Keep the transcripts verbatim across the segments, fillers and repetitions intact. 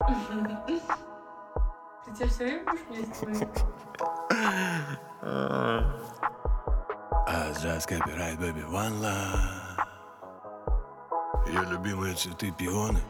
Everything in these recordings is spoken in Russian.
Ты тебя все время будешь вместе? Just copyright, baby, one love. Ее любимые цветы пионы.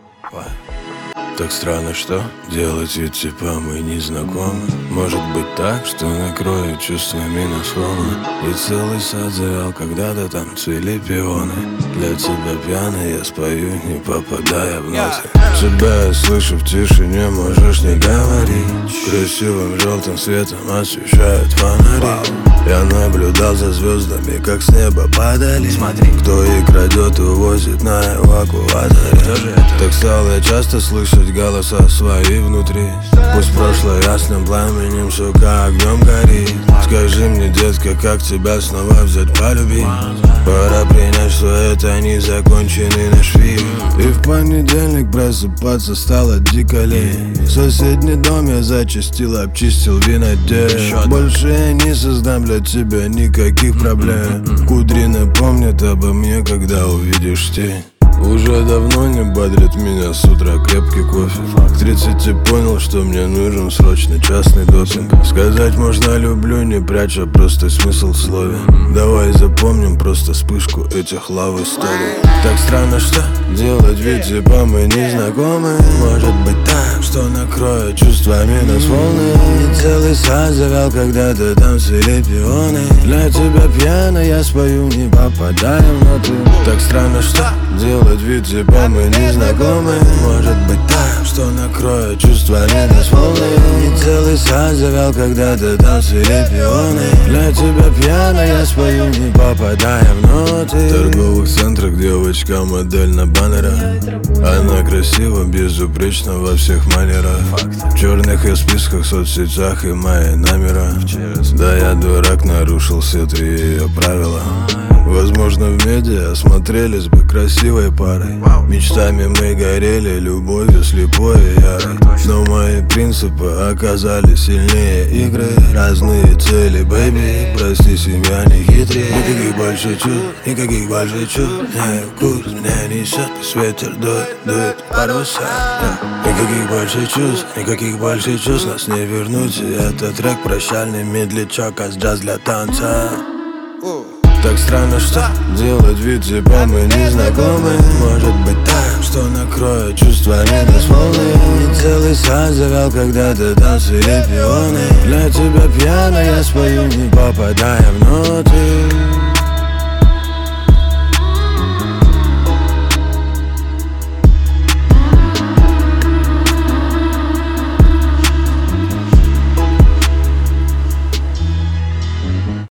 Так странно, что делать вид типа мы не знакомы. Может быть так, что накрою чувствами на сломы. И целый сад завял, когда-то там цвели пионы. Для тебя пьяный я спою, не попадая в ноты. Тебя я слышу в тишине, можешь не говорить. Красивым желтым светом освещают фонари. Я наблюдал за звездами, как с неба падали. Смотри, кто их крадет и увозит на эвакуаторе. Так стал я часто слышать голоса свои внутри. Пусть прошлое ясным пламенем, сука, огнем горит. Скажи мне, детка, как тебя снова взять полюбить? Пора принять, что это незаконченный наш фильм. И в понедельник просыпаться стало дико лень. В соседний дом я зачистил, обчистил винодел. Больше я не создам для тебя никаких проблем. Кудрины помнят обо мне, когда увидишь тень. Уже давно не бодрит меня с утра крепкий кофе. К тридцати понял, что мне нужен срочный частный допинг. Сказать можно люблю, не пряча просто смысл в слове. Давай запомним просто вспышку этих лав историй. Так странно, что делать вид типа мы не знакомы. Может быть так, что накроет чувствами нас волны. И целый сад завял, когда-то там цвели пионы. Для тебя пьяно я спою, не попадая в ноты. Так странно, что делать вид типа мы не знакомы. Может быть так, что накроет чувствами нас волны. И целый сад завял, когда-то там цвели пионы. Для тебя пьяно я спою, не попадая в ноты. В торговых центрах девочка модель на баннерах. Она красива, безупречна во всех манерах. В черных я списках, соцсетях и мои номера. Да я дурак, нарушил все три ее правила. Возможно в медиа осмотрелись бы красивой парой. Мечтами мы горели, любовью слепой и ярой. Но мои принципы оказались сильнее игры. Разные цели, бэйби, прости, семья не хитрее. Никаких больше чувств, никаких больше чувств. Меняю курс, меня несет, пусть ветер дует, дует паруса. Никаких больше чувств, никаких больше чувств. Нас не вернуть, и этот трек прощальный медлячок, а джаз для танца. Так странно, что делать вид типа мы не знакомы. Может быть так, что накроет чувствами нас волны. И целый сад завял, когда-то там цвели пионы. Для тебя пьяно я спою, не попадая в ноты.